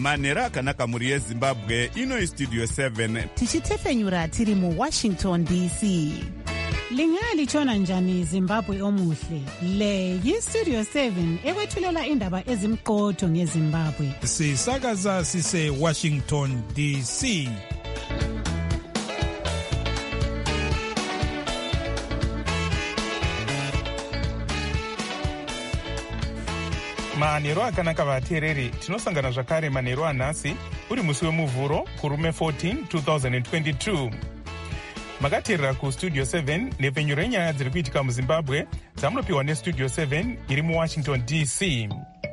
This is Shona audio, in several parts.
manheru akanaka mhuri yezimbabwe. Ino Studio 7 tichitefenyura tiri muWashington DC. Lingalitshona njani Zimbabwe omuhle? Le yiStudio 7 ekwethulela indaba ezimqotho ngeZimbabwe. Sisakaza sise Washington DC. manheru akanaka vateereri, tinosangana zvakare manheru anhasi uri musi wemuvhuro kurume 14 2022. Makateerera kuStudio 7 nepfenyuro renyaya dziri kuitika muZimbabwe dzamunopiwa neStudio 7 iri muWashington DC.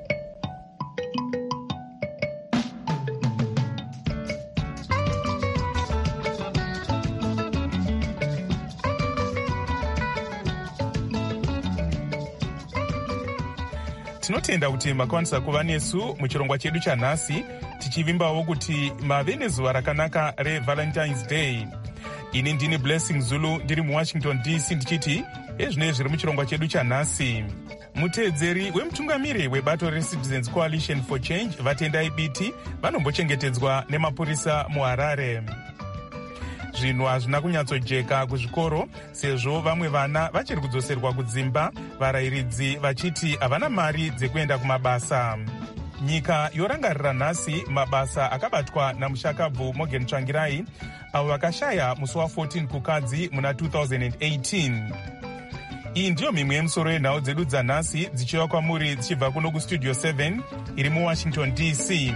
Tinotenda kuti makwanisa kuva nesu muchirongwa chedu chanhasi, tichivimbawo kuti mave nezuva rakanaka reValentine's Day. Ini ndini Blessing Zulu ndiri muWashington DC ndichiti ezvinei zviri muchirongwa chedu chanhasi. Muteedzeri wemutungamiri webato reCitizens Coalition for Change Vatendai Biti vanombochengetedzwa nemapurisa muHarare. Zvinhu hazvina kunyatsojeka kuzvikoro sezvo vamwe vana vachiri kudzoserwa kudzimba, varayiridzi vachiti havana mari dzekuenda kumabasa. Nyika yorangarira nhasi mabasa akabatwa namushakabvu Morgan Tsvangirai avo vakashaya musi wa14 kukadzi muna 2018. Iyi ndiyo mimwe yemusoro yenhau dzedu dzanhasi dzichiva kwamuri dzichibva kuno kuStudio 7 iri muWashington DC.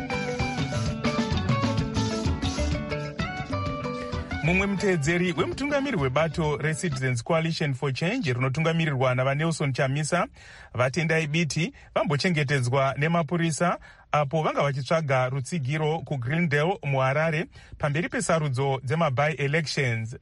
Mumwe muteedzeri wemutungamiri webato reCitizens Coalition for Change rinotungamirirwa navaNelson Chamisa, Vatendai Biti vambochengetedzwa nemapurisa apo vanga vachitsvaga rutsigiro kuGreendale muHarare pamberi pesarudzo dzema-by-elections.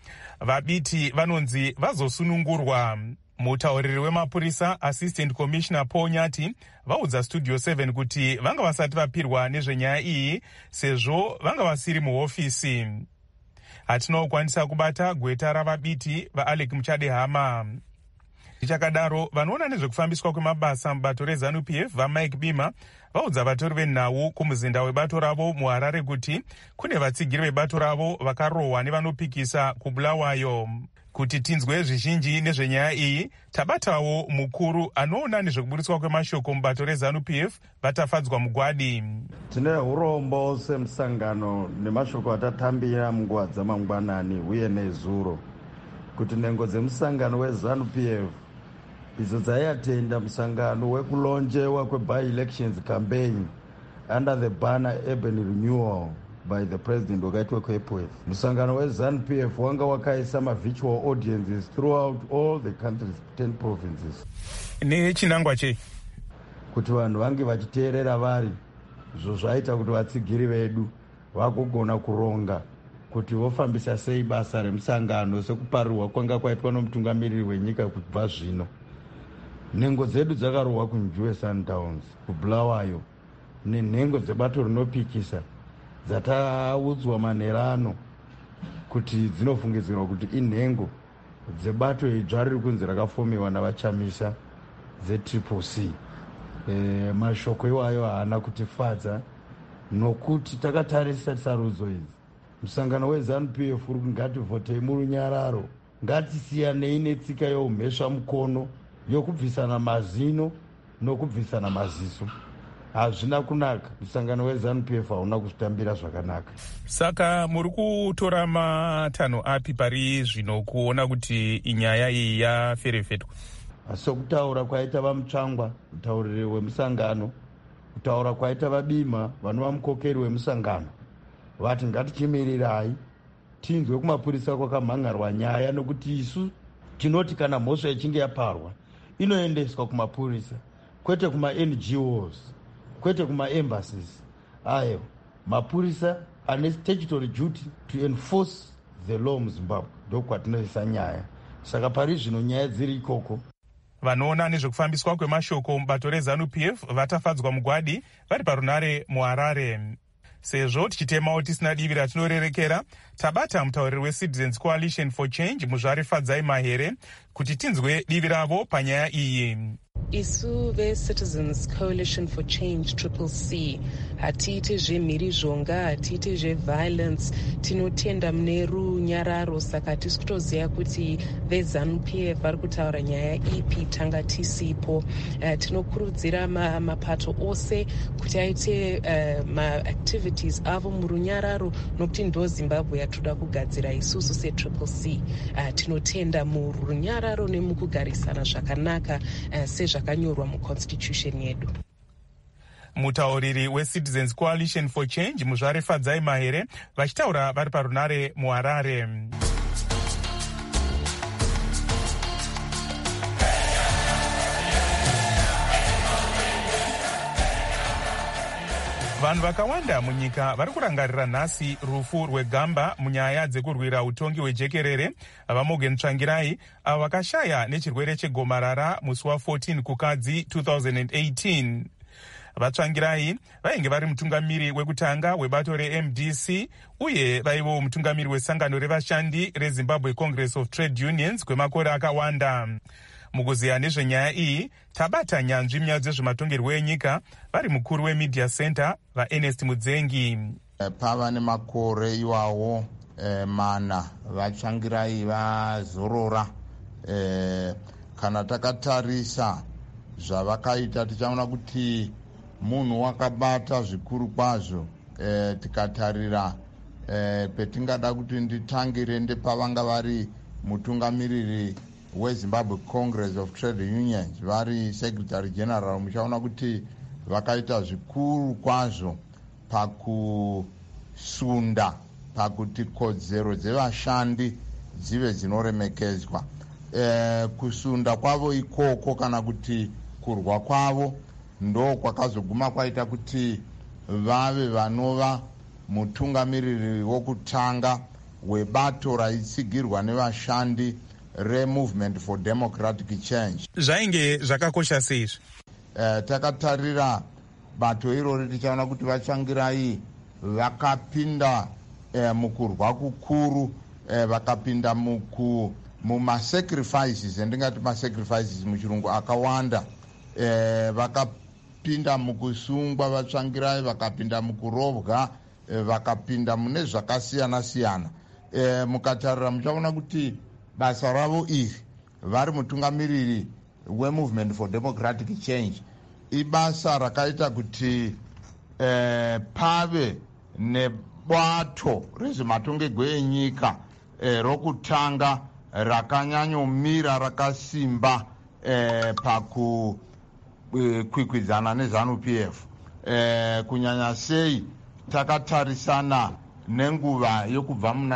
VaBiti vanonzi vazosunungurwa. Mutauriri wemapurisa Assistant Commissioner Paul Nyati vaudza Studio 7 kuti vanga vasati vapirwa nezvenyaya iyi sezvo vanga vasiri muhofisi. Hatinokwanisa kubata gweta ravaBiti vaAlec Muchadehama. Ichakadaro vanoona nezvekufambiswa kwemabasa mubato reZANU-PF vaMike Bima vaudza vatori venhau kumuzinda webato ravo muHarare kuti kune vatsigiri vebato ravo vakarohwa nevanopikisa kuBulawayo. Kuti tinzwe zvizhinji nezvenyaya iyi, tabatawo mukuru anoona nezvekuburitswa kwemashoko mubato reZANU-PF Vatafadzwa Mugwadi. Tine urombo semusangano nemashoko atatambira munguva dzamangwanani uye nezuro kuti nhengo dzemusangano weZANU-PF idzo dzaiatenda musangano wekulonjewa kwe-by-elections campaign under the banner Urban Renewal by the president wakaitwa kuEpworth. Musangano weZANU-PF wanga wakaisa ma-virtual audiences throughout all the country's 10 provinces. Nechinangwa chei? Kuti vanhu vange vachiteerera vari, zvo zvaita kuti vatsigiri vedu vagogona kuronga kuti vofambisa sei basa remusangano sekuparirwa kwanga kwaitwa nomutungamiriri wenyika kubva zvino. Nhengo dzedu dzakarohwa kuNjuve Sundowns, kuBulawayo, nenhengo dzebato rinopikisa dzataudzwa manherano kuti dzinofungidzirwa kuti inhengo dzebato idzva riri kunzi rakafomiwa navachamisa zeCCC. Mashoko iwayo haana kutifadza nokuti takatarisa sarudzo idzi. Musangano weZANU-PF uri ngativhotei murunyararo, ngatisiyanei netsika yeumhesva mukono yokubvisana mazino nokubvisana maziso. Hazvina kunaka. Musangano weZANU-PF hauna kuzvitambira zvakanaka. Saka muri kutora matanho api pari zvino kuona kuti inyaya iyi yaferefetwa? Sokutaura kwaita vaMutsvangwa, mutauriri wemusangano, kutaura kwaita vaBima, vanova mukokeri wemusangano, vati ngatichimirirai tinzwe kumapurisa kwakamhangarwa nyaya, nokuti isu tinoti kana mhosva ichinge yaparwa inoendeswa kumapurisa, kwete kuma-NGOs, kwete kuma-embassies. Ayo mapurisa ane statutory duty to enforce the law muZimbabwe, ndokwatinoisa nyaya. Saka pari zvino nyaya dziri ikoko. Vanoona nezvekufambiswa kwemashoko mubato reZANU-PF Vatafadzwa Mugwadi vari parunare muHarare. Sezvo tichitemawo tisina divi ratinorerekera, tabata mutauriri weCitizens Coalition for Change Muzvari Fadzai Mahere kuti tinzwe divi ravo panyaya iyi. Isu veCitizens Coalition for Change CCC hatiite zvemhirizhonga, hatiite zveviolence, tinotenda mune runyararo. Saka tisi kutoziva kuti veZANU-PF vari kutaura nyaya ipi tanga tisipo. Tinokurudzira mapato ose kuti aite maactivities avo murunyararo, nokuti ndo Zimbabwe yatoda kugadzira isusu seCCC. Tinotenda murunyararo nemukugarisana zvakanaka sezvakanyorwa muconstitution yedu. Mutauriri weCitizens Coalition for Change Muzvare Fadzai Mahere vachitaura vari parunare muHarare. Vanhu vakawanda munyika vari kurangarira nhasi rufu rweGamba munyaya dzekurwira utongi hwejekerere vaMorgan Tsvangirai avo vakashaya nechirwere chegomarara musi wa14 kukadzi 2018. VaTsvangirai vainge vari mutungamiri wekutanga webato reMDC uye vaivo mutungamiri wesangano revashandi reZimbabwe Congress of Trade Unions kwemakore akawanda. Mukuziya nezvenyaya iyi tabata nyanzvi munyaya dzezvematongerwo enyika vari mukuru weMedia Center vaErnest Mudzengi. Pava nemakore iwawo mana vaTsvangirai vazorora. Kana takatarisa zvavakaita tichaona kuti munhu wakabata zvikuru kwazvo. Tikatarira petingada kuti nditangire ndepavanga vari mutungamiriri weZimbabwe Congress of Trade Unions vari Secretary General, muchaona kuti vakaita zvikuru kwazvo pakusunda pakuti kodzero dzevashandi dzive dzinoremekedzwa. Kusunda kwavo ikoko kana kuti kurwa kwavo ndo kwakazoguma kwaita kuti vave vanova mutungamiriri wokutanga webato raitsigirwa nevashandi reMovement for Democratic Change. Zvainge zvakakosha seizvi. Takatarira bato irori tichaona kuti vaTsvangirai vakapinda mukurwa kukuru, vakapinda mumasacrifices, endingati masacrifices muchirungu akawanda. Vakapinda mukusungwa vaTsvangirai, vakapinda mukurovwa, vakapinda mune zvakasiyana siyana. Mukatarira muchaona kuti basa ravo iri vari mutungamiriri weMovement for Democratic Change ibasa rakaita kuti pave nebato rezvematongerwo enyika rokutanga rakanyanyomira rakasimba pakukwikwidzana neZANU-PF. Kunyanya sei takatarisana nenguva yokubva muna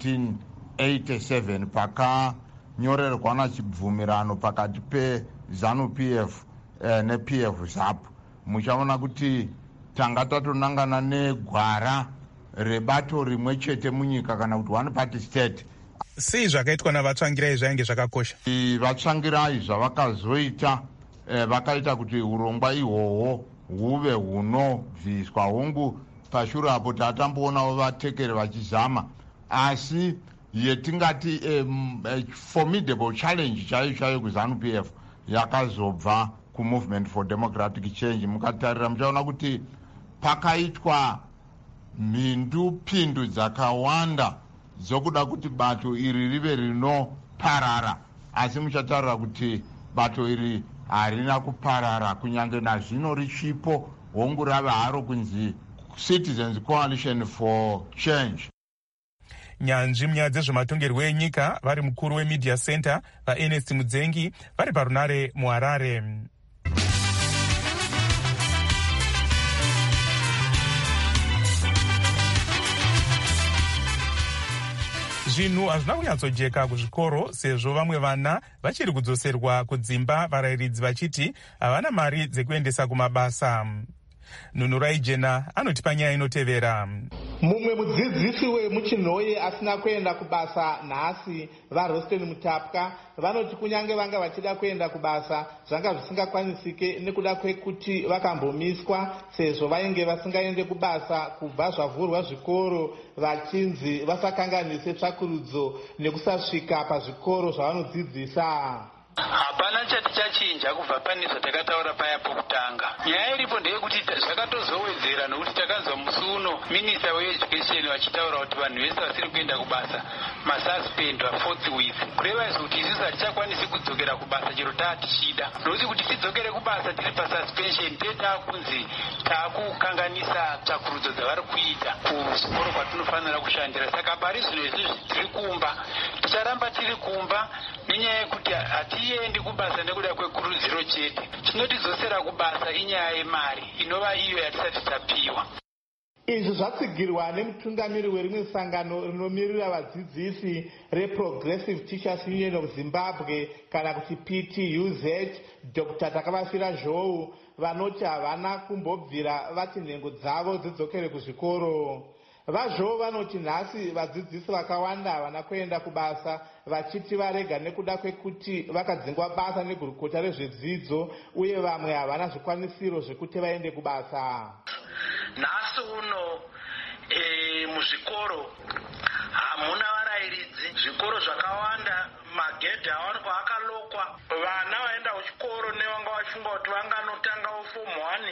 1987 pakanyorerwana chibvumirano pakati peZANU-PF nePF ZAPU. Muchaona kuti tanga tatonangana negwara rebato rimwe chete munyika kana kuti one party state. Sei zvakaitwa navaTsvangirai zvainge zvakakosha? VaTsvangirai zvavakazoita vakaita kuti urongwa ihwohwo huve hunobviswa hongu. Pashure apo tatamboonavo vatekeri vachizama, asi yetingati formidable challenge chaiyo kuZANU-PF yakazobva kuMovement for Democratic Change. Mukatarira muchaona kuti pakaitwa mhindupindu dzakawanda dzokuda kuti bato iri rive rinoparara, asi muchatarira kuti bato iri harina kuparara, kunyange nazvino richipo hongu rava haro kunzi Citizens Coalition for Change. Nyanzvi munyaya dzezvematongerwo enyika vari mukuru weMedia Center vaErnest Mudzengi vari parunare muHarare. Zvinhu hazvina kunyatsojeka kuzvikoro sezvo vamwe vana vachiri kudzoserwa kudzimba, varayiridzi vachiti havana mari dzekuendesa kumabasa. Nunurai Jena anotipa nyaya inotevera. Mumwe mudzidzisi wemuChinhoye asina kuenda kubasa nhasi vaRosten Mutapwa vanoti kunyange vanga vachida kuenda kubasa zvanga zvisingakwanisike nekuda kwekuti vakambomiswa sezvo vainge vasingaende kubasa kubva zvavhurwa zvikoro vachinzi vasakanganise tsvakurudzo nekusasvika pazvikoro zvavanodzidzisa. Hapana chati chachinja kubva pane zvatakataura paya pokutanga. Nyaya iripo ndeyekuti zvakatozowedzera nokuti takanzwa musi uno minista weeducation vachitaura kuti vanhu vese vasiri kuenda kubasa masuspendwa forthwith, kureva izvo kuti isusu hatichakwanisi kudzokera kubasa chero taatichida, nokuti kuti tidzokere kubasa tiri pasuspension tedakunzi taakukanganisa tsvakurudzo dzavari kuita kuzvikoro kwatinofanira kushandira. Saka pari zvino izvizvi tiri kumba, ticharamba tiri kumba nenyaya yekuti hatiendi kubasa nekuda kwekurudziro chete. Chinotidzosera kubasa inyaya yemari inova iyo yatisati tapiwa. Izvi zvatsigirwa nemutungamiri werimwe sangano rinomirira vadzidzisi reProgressive Teachers Union of Zimbabwe kana kuti PTUZ, Dr. Takavafira Zhou, vanoti havana kumbobvira vati nhengo dzavo dzidzokere kuzvikoro. VaZhou vanoti nhasi vadzidzisi vakawanda havana kuenda kubasa, vachiti varega nekuda kwekuti vakadzingwa basa negurukota rezvedzidzo uye vamwe havana zvikwanisiro zvekuti vaende kubasa. Nhasi uno muzvikoro hamuna varayiridzi, zvikoro zvakawanda magedhi awanikwa akalokwa, vana vaenda kuchikoro nevanga vachifunga kuti vanganotanga form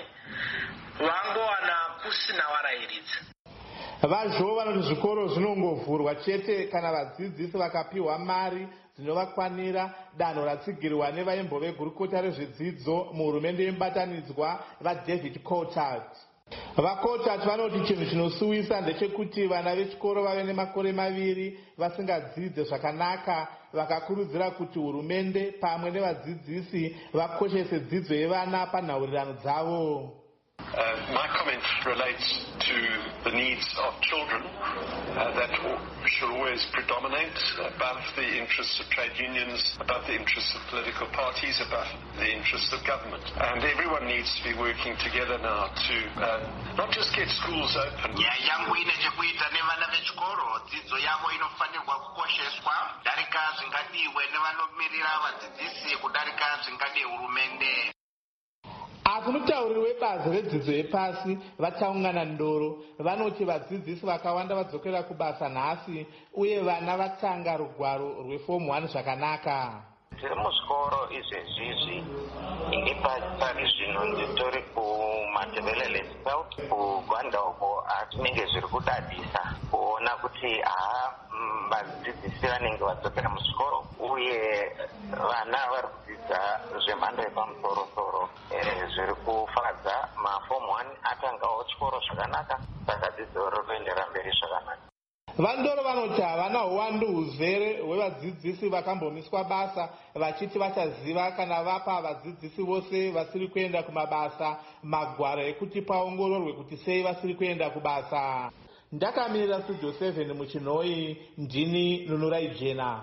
1 vangowana kusina varayiridzi. VaZhou vanoti zvikoro zvinongovhurwa chete kana vadzidzisi vakapiwa mari dzinovakwanira, danho ratsigirwa nevaimbo vegurukota rezvedzidzo muhurumende yemubatanidzwa vaDavid Coulthard. VaCoulthard vanoti chinhu chinosuwisa ndechekuti vana vechikoro vave nemakore 2 vasingadzidze zvakanaka, vakakurudzira kuti hurumende pamwe nevadzidzisi vakoshese dzidzo yevana panhaurirano dzavo. My comment relates to the needs of children that should always predominate above the interests of trade unions, above the interests of political parties, above the interests of government. And everyone needs to be working together now to not just get schools open. Yangu ine chekuita nevana vechikoro, dzidzo yavo inofanirwa kukosheswa kudarika zvingadiwe nevanomirira vadzidzisi kudarika zvingade hurumende. Asi mutauriri webazi redzidzo yepasi vachaungana ndoro vanoti vadzidzisi vakawanda vadzokera kubasa nhasi uye vana vatanga rugwaro rweform 1 zvakanaka. Tiri muzvikoro izvezvizvi ini pari zvino nditori kuMatabeleland South kuGwanda uko atinenge zviri kudadisa kuona kuti vadzidzisi vanenge vadzokera muzvikoro uye vana vari kudzidza zvemhando yepamusoro-soro zviri kufadza. Maform 1 atangawo chikoro zvakanaka, saka dzidzo rotoendera mberi zvakanaka. Vandoro vanoti havana uwandu huzere hwevadzidzisi vakambomiswa basa, vachiti vachaziva kana vapa vadzidzisi vose vasiri kuenda kumabasa magwaro ekuti paongororwe kuti sei vasiri kuenda kubasa. Ndakamirira Studio 7 muChinoi, ndini Nunurai Jena.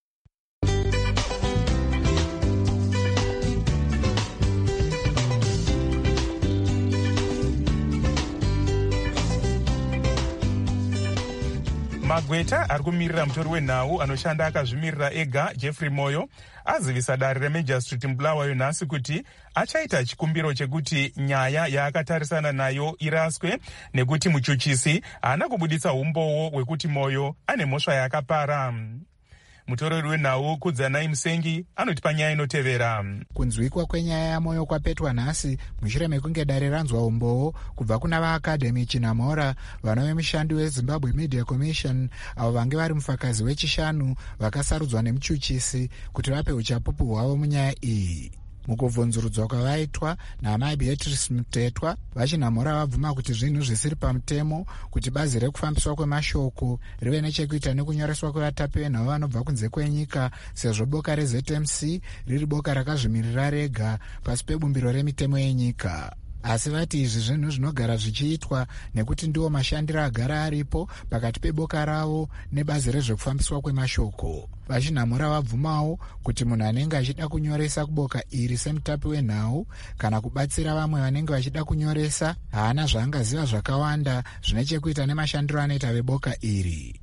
Magweta ari kumirira mutori wenhau anoshanda akazvimirira ega Jeffrey Moyo azivisa dare reMajor Street Bulawayo nhasi kuti achaita chikumbiro chekuti nyaya yaakatarisana nayo iraswe nekuti muchuchisi haana kubuditsa umbowo hwekuti Moyo ane mhosva yakapara. Mutorori wenhau Kudzanai Musengi anoti panyaya inotevera. Kunzwikwa kwenyaya yaMoyo kwapetwa nhasi mushure mekunge dare ranzwa umbowo kubva kuna vaAcademy Chinamora, vana vemushandi weZimbabwe Media Commission, avo vange vari mufakazi wechishanu vakasarudzwa nemuchuchisi kuti vape uchapupu hwavo munyaya iyi. Mukubvunzurudzwa kwavaitwa naamai Beatrice Mutetwa, vaChinamora vabvuma kuti zvinhu zvisiri pamutemo kuti bazi rekufambiswa kwemashoko rive nechekuita nekunyoreswa kwevatapi venhau vanobva kunze kwenyika, sezvo boka reZMC riri boka rakazvimirira rega pasi pebumbiro remitemo yenyika. Asi vati izvi zvinhu zvinogara zvichiitwa nekuti ndiwo mashandiro agara aripo pakati peboka ravo nebazi rezvekufambiswa kwemashoko. VaChinamora vabvumawo kuti munhu anenge achida kunyoresa kuboka iri semutapi wenhau kana kubatsira vamwe vanenge vachida kunyoresa haana zvaangaziva zvakawanda zvine chekuita nemashandiro anoita veboka iri.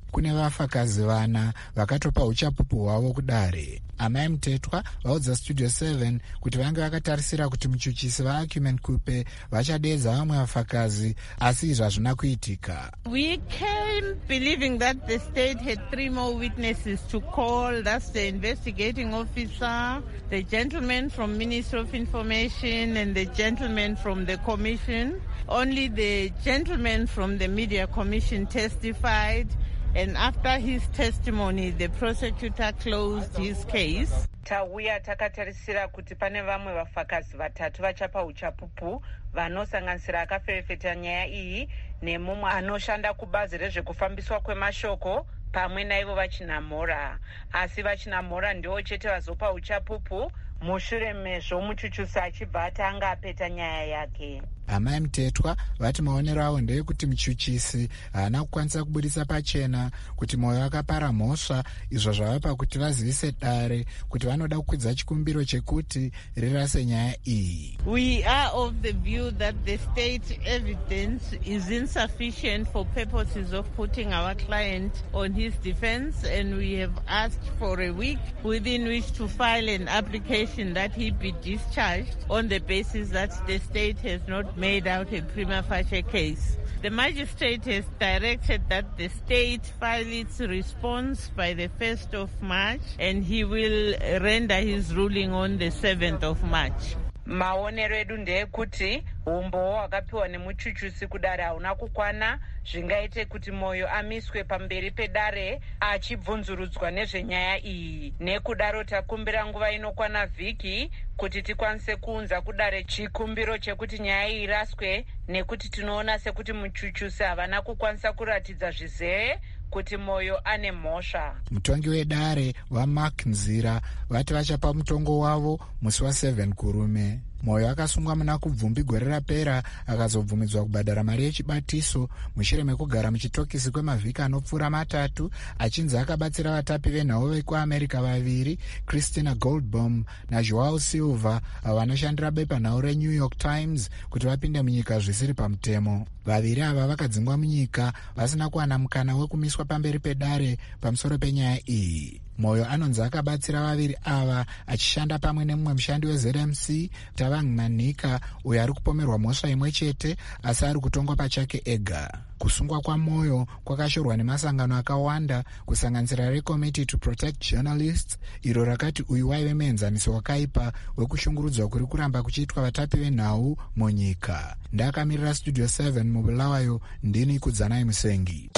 kune vafakazi vana vakatopa uchapupu hwavo kudare. Amai Mutetwa vaudza Studio 7 kuti vange vakatarisira kuti muchuchisi vaAcumen Kupe vachadedza vamwe vafakazi, asi izvi hazvina kuitika. We came believing that the state had 3 more witnesses to call. That's the investigating officer, the gentleman from Ministry of Information and the gentleman from the commission. Only the gentleman from the Media Commission testified, and after his testimony the prosecutor closed his case. Tauya takatarisira kuti pane vamwe vafakazi vatatu vachapa uchapupu vanosanganisira akaferefeta nyaya iyi nemumwe anoshanda kubazi rezvekufambiswa kwemashoko pamwe naivo vachinamora. Asi vachinamora ndivo chete vazopa uchapupu mushure mezvo muchuchusi achibva atanga apeta nyaya yake. Amai Mutetwa vati maonero avo ndeyekuti muchuchisi haana kukwanisa kubudisa pachena kuti Moyo akapara mhosva, izvo zvavapa kuti vazivise dare kuti vanoda kukwidza chikumbiro chekuti rirase nyaya iyi. We are of the view that the state evidence is insufficient for purposes of putting our client on his defense, and we have asked for a week within which to file an application that he be discharged on the basis that the state has not made out a prima facie case. The magistrate has directed that the state file its response by the 1st of March, and he will render his ruling on the 7th of March. Maonero edu ndeyekuti umbowo hwakapiwa nemuchuchusi kudare hauna kukwana, zvingaite kuti Moyo amiswe pamberi pedare achibvunzurudzwa nezvenyaya iyi. Nekudaro takumbira nguva inokwana vhiki kuti tikwanise kuunza kudare chikumbiro chekuti nyaya iyi iraswe, nekuti tinoona sekuti muchuchusi havana kukwanisa kuratidza zvizere kuti Moyo ane mhosva. Mutongi wedare waMark Nzira vati vachapa mutongo wavo musi wa7 kurume. Moyo akasungwa muna kubvumbi gore rapera akazobvumidzwa kubhadhara mari yechibatiso mushure mekugara muchitokisi kwemavhiki anopfuura 3 achinzi akabatsira vatapi venhau vekuAmerica 2, Christina Goldbaum naJoao Silva, avo vanoshandira bepanhau reNew York Times, kuti vapinde munyika zvisiri pamutemo. 2 ava vakadzingwa munyika vasina kuwana mukana wekumiswa pamberi pedare pamusoro penyaya iyi. Moyo anonzi akabatsira 2 ava achishanda pamwe nemumwe mushandi weZMC, Tavang Manika, uyo ari kupomerwa mhosva imwe chete asi ari kutongwa pachake ega. Kusungwa kwaMoyo kwakashorwa nemasangano akawanda kusanganisira reCommittee to Protect Journalists, iro rakati uyu waive muenzaniso wakaipa wekushungurudzwa kuri kuramba kuchiitwa vatapi venhau munyika. Ndakamirira Studio 7 muBulawayo, ndini Kudzanai Musengi.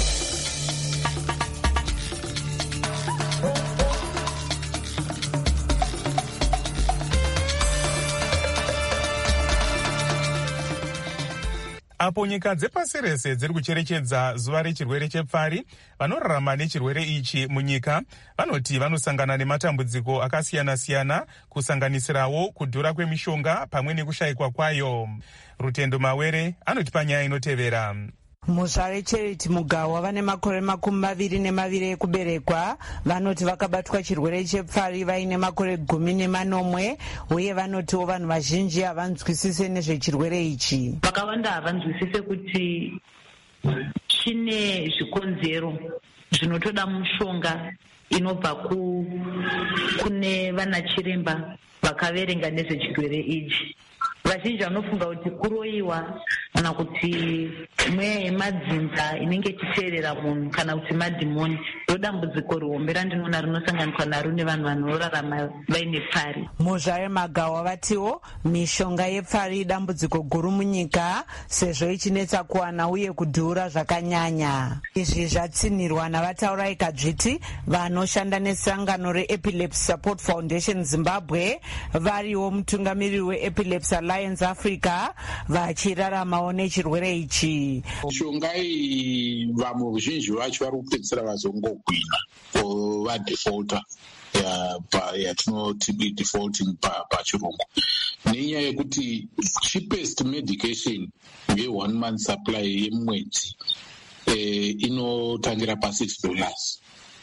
Apo nyika dzepasi rese dziri kucherechedza zuva rechirwere chepfari, vanorarama nechirwere ichi munyika vanoti vanosangana nematambudziko akasiyana-siyana, kusanganisirawo kudhura kwemishonga pamwe nekushayikwa kwayo. Rutendo Mawere anotipa nyaya inotevera. Muzvare Charity Mugawa vane makore 22 ekuberekwa vanoti vakabatwa chirwere chepfari vaine makore 18, uye vanotiwo vanhu vazhinji havanzwisise nezvechirwere ichi. Vakawanda havanzwisise kuti chine zvikonzero zvinotoda mushonga inobva kune vana chiremba vakaverenga nezvechirwere ichi. Vazhinji vanofunga kuti kuroyiwa kana kuti mweya yemadzinza inenge ichiteerera munhu kana kuti madhimoni ndodambudziko rihombe randinoona rinosanganiswa naro nevanhu vanorarama vaine pfari. Muzvare Magawa vatiwo mishonga yepfari idambudziko guru munyika sezvo ichinetsa kuwana uye kudhura zvakanyanya. Izvi zvatsinirwa navataura ikadzviti vanoshanda nesangano reEpilepsy Support Foundation Zimbabwe, variwo mutungamiriri weEpilepsy Alliance Africa, vachiraramawo nechirwere ichi. Mishonga iyi vamwe vazhinji vacho vari kupedzisira vazongogwina vadefaulta yatinoti defaulting pachirungu, nenyaya yekuti cheapest medication nge1 month supply yemwedzi inotangira pa$6.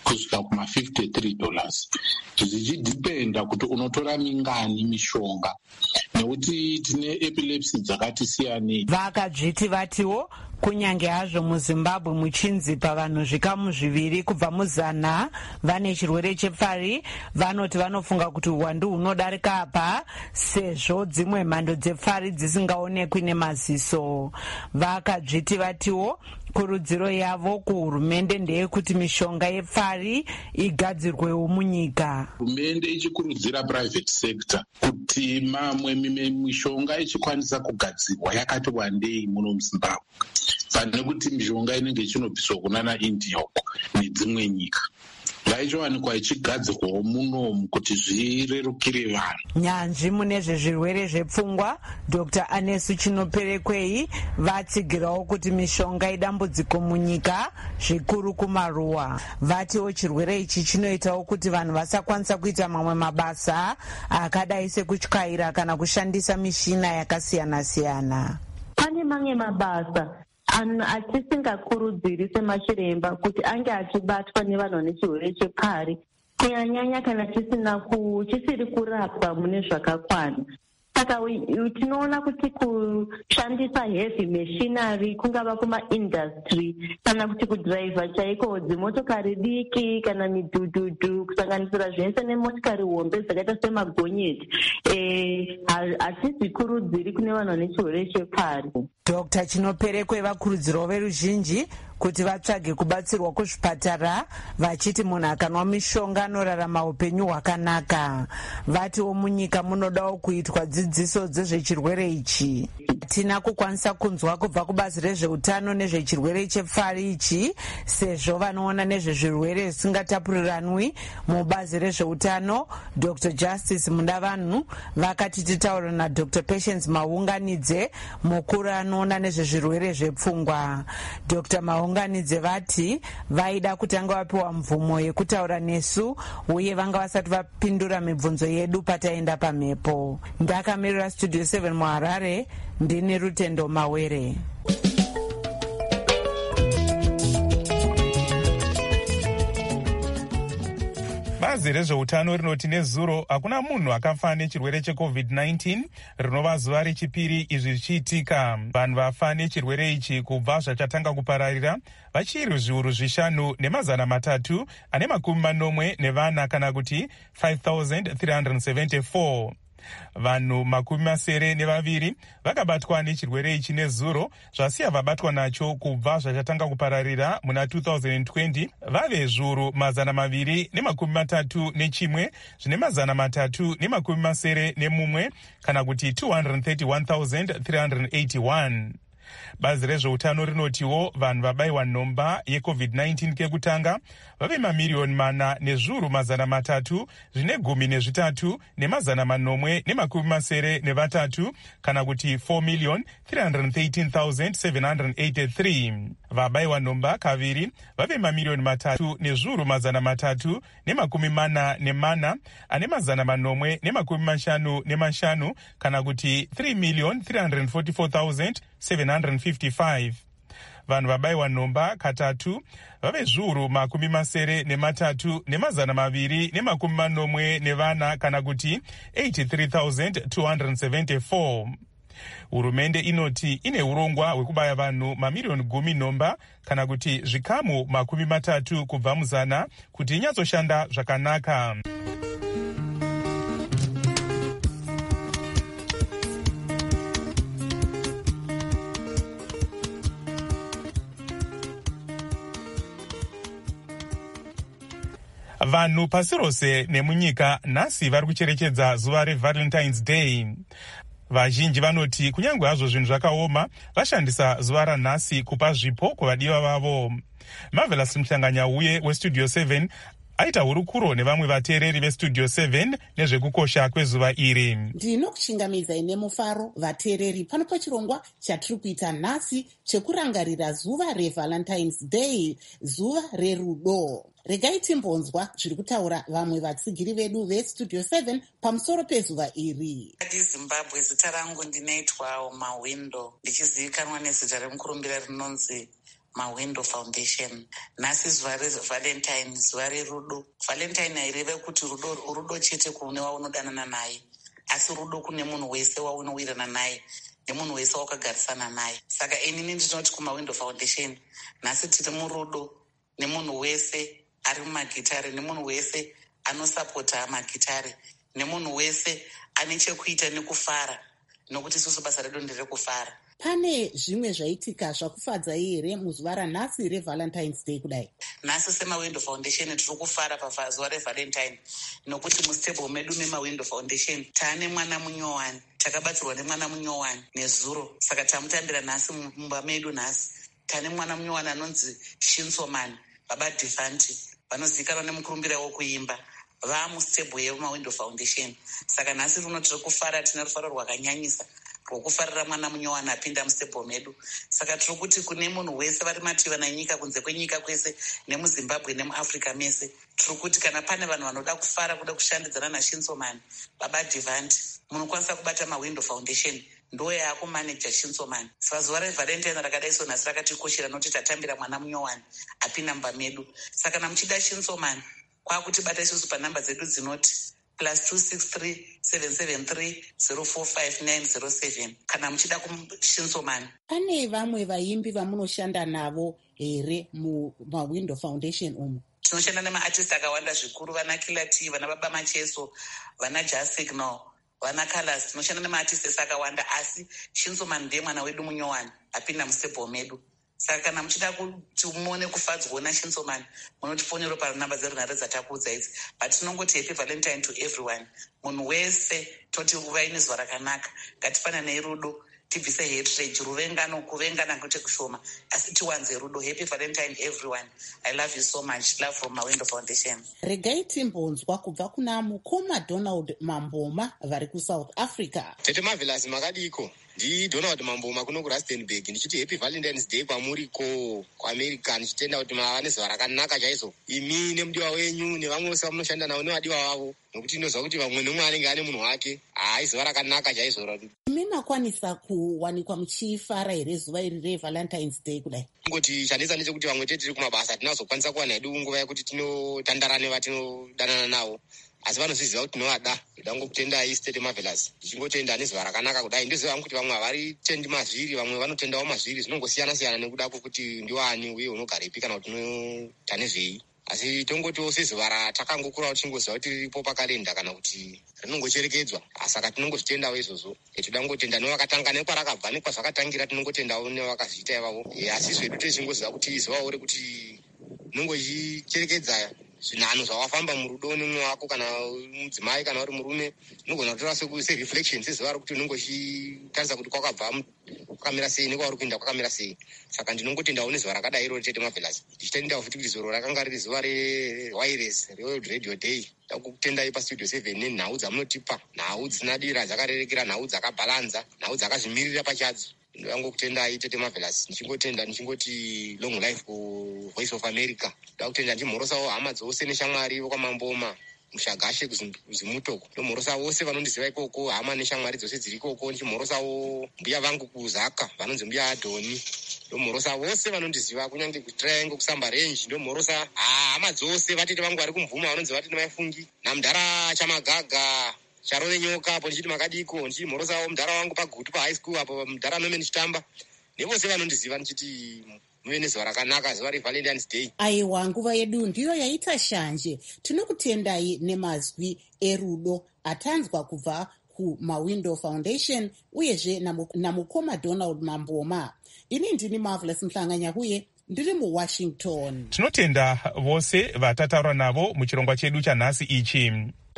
kusvika kuma$53 zvichidhipenda kuti unotora mingani mishonga, nekuti tine epilepsy dzakati siyanei. Vakadzviti vatiwo kunyange hazvo muzimbabwe muchinzi pavanhu zvikamu 2 kubva mu100 vane chirwere chepfari, vanoti vanofunga kuti uwandu hunodarika apa sezvo dzimwe mhando dzepfari dzisingaonekwi nemaziso. Vakadzviti vatiwo kurudziro yavo kuhurumende ndeyekuti mishonga yepfari igadzirwewo munyika. Hurumende ichikurudzira private sector kuti mamwe mishonga ichikwanisa kugadzirwa yakati wandei muno muZimbabwe, pane kuti mishonga inenge ichinobviswa kunana India nedzimwe nyika ngaichiwanikwa ichigadzirwawo munomu kuti zvirerukire vanhu. Nyanzvi mune zvezvirwere zvepfungwa Dr. Anesu Chinoperekwei vatsigirawo kuti mishonga idambudziko munyika zvikuru kumaruwa. Vatiwo chirwere ichi chinoitawo kuti vanhu vasakwanisa kuita mamwe mabasa akadai sekutyaira kana kushandisa mishina yakasiyana siyana. Pane mamwe mabasa atisingakurudziri semachiremba kuti ange achibatwa nevanhu vane chirwere chepfari, kunyanyanya kana chisiri kurapwa mune zvakakwana. Saka tinoona kuti kushandisa heavy machinery kungava kumaindustry kana kuti kudhiraivha chaiko dzimotokari diki kana midhudhudhu kusanganisira zvese nemotokari hombe dzakaita semagonyeti, hatizvikurudziri kune vanhu vane chirwere chepfari. Dr. Chinoperekwe vakurudzirawo veruzhinji kuti vatsvage kubatsirwa kuzvipatara, vachiti munhu akanwa mishonga anorarama upenyu hwakanaka. Vatiwo munyika munodawo kuitwa dzidziso dzezvechirwere ichi. Tina kukwanisa kunzwa kubva kubazi rezveutano nezvechirwere chepfari ichi, sezvo vanoona nezvezvirwere zvisingatapuriranwi mubazi rezveutano. Dr. Justice Mundavanhu vakati titaura naDr. Patience Maunganidze, mukuru anoona nezvezvirwere zvepfungwa. Dr. Maunganidze vati vaida kutanga vapiwa mvumo yekutaura nesu uye vanga vasati vapindura mibvunzo yedu pataenda pamhepo. Ndakamirira Studio 7 muHarare, ndini Rutendo Mawere. Bazi rezveutano rinoti nezuro hakuna munhu akafa nechirwere cheCovid-19 rinova zuva rechipiri izvi zvichiitika. Vanhu vafa nechirwere ichi kubva zvachatanga kupararira vachiri zviuru 5,340 kana kuti 5,374. Vanhu 72 vakabatwa nechirwere ichi nezuro, zvasiya vabatwa nacho kubva zvachatanga kupararira muna 2020 vave zviuru 231 zvine 381 kana kuti 231,381. Bazi rezveutano rinotiwo vanhu vabayiwa nhomba yeCovid-19 kekutanga vave mamiriyoni 4 nezviuru 300 zvine 13 ne873 kana kuti 4,313,783. Vabayiwa nhomba kaviri vave mamiriyoni 3 nezviuru 344 ane 855 kana kuti 3,344,755. Vanhu vabayiwa nhomba katatu vave zviuru 30 ne240 kana kuti 83,274. Hurumende inoti ine urongwa hwekubaya vanhu mamiriyoni 10 nhomba kana kuti zvikamu 30 kubva mu100 kuti inyatsoshanda zvakanaka. Vanhu pasi rose nemunyika nhasi vari kucherechedza zuva reValentine's Day. Vazhinji vanoti kunyange hazvo zvinhu zvakaoma vashandisa zuva ranhasi kupa zvipo kuvadiwa vavo. Marvelous Muhlanganyauye weStudio 7 aita hurukuro nevamwe vateereri veStudio 7 nezvekukosha kwezuva iri. Ndinokuchingamidzai nemufaro vateereri pano pachirongwa chatiri kuita nhasi chekurangarira zuva reValentine's Day, zuva rerudo. Regai timbonzwa zviri kutaura vamwe vatsigiri vedu veStudio 7 pamusoro pezuva iri. Zimbabwe, zita rangu ndinoitwa Mawindo, ndichizivikanwa nezita remukurumbira rinonzi mawindo foundation. Nhasi zuva revalentine, zuva rerudo. Valentine haireve kuti rudo chete kune waunodanana naye, asi rudo kune munhu wese waunowirana naye nemunhu wese wakagarisana naye. Saka inini ndinoti kumawindo foundation, nhasi tiri murudo nemunhu wese ari mumagitare, nemunhu wese anosapota magitare, nemunhu wese ane chekuita nekufara, nokuti isusu basa redu nderekufara. Pane zvimwe zvaitika zvakufadzai here muzuva ranhasi revalentines day kudai? Nhasi semawindo foundation tiri kufara pazuva revalentine, nokuti mustable medu memawindo foundation taane mwana munyowani, takabatsirwa nemwana munyowani nezuro. Saka tamutambira nhasi mumba medu. Nhasi taane mwana munyowani anonzi Shinsoman Baba Divanti, vanozivikanwa nemukurumbira wokuimba, vamustable yemawindo foundation. Saka nhasi runo tiri kufara, tine rufaro rwakanyanyisa rwokufarira mwana munyowani apinda mustable medu. Saka tiri kuti kune munhu wese vari mativa nanyika, kunze kwenyika kwese, nemuzimbabwe nemuafrica mese, tiri kuti kana pane vanhu vanoda kufara, kuda kushandidzana naShinsoman Baba Divanti, munokwanisa kubata mawindo foundation, ndo yaakumaneja Shinsoman. Saka zuva revalentine rakadai so nhasi rakatikoshera, nokuti tatambira mwana munyowani apinda mumba medu. Saka namuchida Shinsoman, kwakutibata isusu panhamba dzedu dzinoti +263 773 045 kana muchida kuShinsoman. Pane vamwe vaimbi vamunoshanda navo here mumawindo foundation umu? Tinoshanda nemaartist akawanda zvikuru, vana Kilati, vana Baba Macheso, vana Jasignal, vana Colors. Tinoshanda nemaartist ese akawanda, asi Shinsoman ndiye mwana wedu munyowani apinda mustable medu. Saka kana muchida kuti muone kufadzwa naShinsoman, munotifonera panhamba dzerunhare dzatakuudza idzi. But tinongoti happy valentine to everyone. Munhu wese toti uvai nezuva rakanaka, ngatifananei rudo, tibvise hatred, kuvengana kwete kushoma, asi tiwanze rudo. Happy valentine everyone. I love you so much. Love from Mawindo Foundation. Regai timbonzwa kubva kuna mukoma Donald Mamboma vari kuSouth Africa. Tete Marvelous makadiko. Ndi Donald Mamboma kuno kuRustenburg. Ndichiti happy valentines day kwamuriko kuAmerica. Ndichitenda kuti mava nezuva rakanaka chaizvo, imi nemudiwa wenyu nevamwe vose vamunoshanda navo nevadiwa vavo, nokuti ndinoziva kuti vamwe nemwe anenge ane munhu wake. Zuva rakanaka chaizvo. Imi makwanisa kuwanikwa muchifara here zuva iri revalentines day kudai? Ngoti chanetsa ndechekuti vamwe tiri kumabasa tinazokwanisa kuwana hedu nguva yekuti tinotandara nevatinodanana navo, asi vanozviziva kuti tinovada. Ndangokutendai Tete Marvelous, ndichingotenda nezuva rakanaka kudai. Ndoziva kuti vamwe havari tendi mazviri, vamwe vanotendawo mazviri, zvinongosiyana-siyana nekuda kwokuti ndiwani uye unogarepi kana kuti unoita nezvei. Asi tongotiwo sezuva ratakangokura tichingoziva kuti riripo pakalenda kana kuti rinongocherekedzwa. Saka tinongozvitendawo izvozvo. Toda ngotenda nevakatanga nekwarakabva nekwazvakatangira, tinongotendawo nevakazviita ivavo. Asi zvedu tichingoziva kuti zuvawo rekuti unongochicherekedza zvinhanho zvawafamba murudo nemumwe wako, kana mudzimai kana uri murume, unogona kutora sereflection sezuva rokuti unonge uchitarisa kuti kwakabva kwakamira sei nekwauri kuenda kwakamira sei. Saka ndinongotendawo nezuva rakadai iroro Tete Marvelous. Ndichitendawo futi kuti zuro rakanga riri zuva rewireless reworld radio day. Ndakutendai pastudio 7 nenhau dzamunotipa, nhau dzisina dira, dzakarerekera, nhau dzakabhalanza, nhau dzakazvimirira pachadzo. Ndangokutendai Tete Marvelous. Ndichingoti long life ku Voice of America. Ndakutenda ndimhorosawo hama dzose neshamwari vokwamamboma mushagashe kuzimutoko. Ndomhorosa vose vanondiziva ikoko, hama neshamwari dzose dziri ikoko. Ndichimhorosawo mbuya vangu kuzaka vanonzi mbuya Adhoni. Ndomhorosa vose vanondiziva kunyange kuTriangle kusamba range. Ndomhorosa hama dzose vatete vangu vari kumvuma vanonzi vatete vaifungi namudhara Chamagaga Charove Nyoka apo ndichiti makadiko. Ndichimhorosawo mudhara wangu paGutu paHigh School apo mudhara Norman Chitamba nevose vanondiziva ndichiti muve nezuva rakanaka, zuva revalentines day. Aiwa, nguva yedu ndiyo yaita shanje. Tinokutendai nemazwi erudo atanzwa kubva kuMawindo Foundation uyezve namukoma Donald Mamboma. Ini ndini Marvelous Mhlanganya huye ndiri muWashington. Tinotenda vose vatataura navo muchirongwa chedu chanhasi ichi.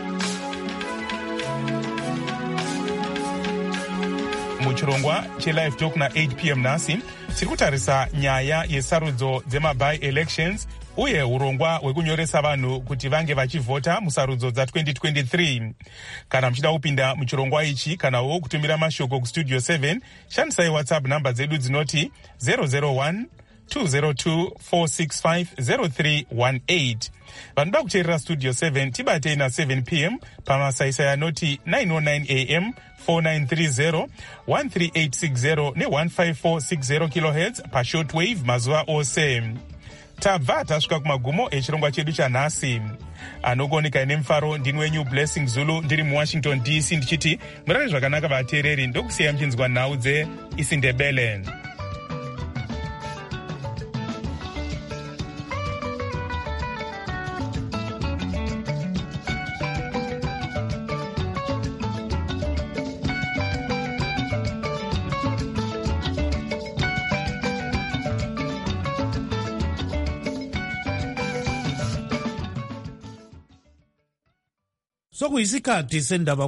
Muchirongwa cheLive Talk na8 p.m. nhasi tiri kutarisa nyaya yesarudzo dzemaby-elections uye urongwa hwekunyoresa vanhu kuti vange vachivhota musarudzo dza2023. Kana muchida kupinda muchirongwa ichi kanawo kutumira mashoko kustudio 7, shandisai WhatsApp namba dzedu dzinoti 001 202-465-0318. vanoda kuteerera studio 7 tibatei na7 p.m. pamasaisai anoti 909 am 4930 13860 ne15460 khz pashortwave mazuva ose. tabva tasvika kumagumo echirongwa chedu chanhasi. anokuoneka ine mufaro ndini wenyu Blessing Zulu ndiri muwashington DC ndichiti murare zvakanaka vateereri, ndokusiyai muchinzwa nhau dzeIsindebele. sokuyisikhathi sendaba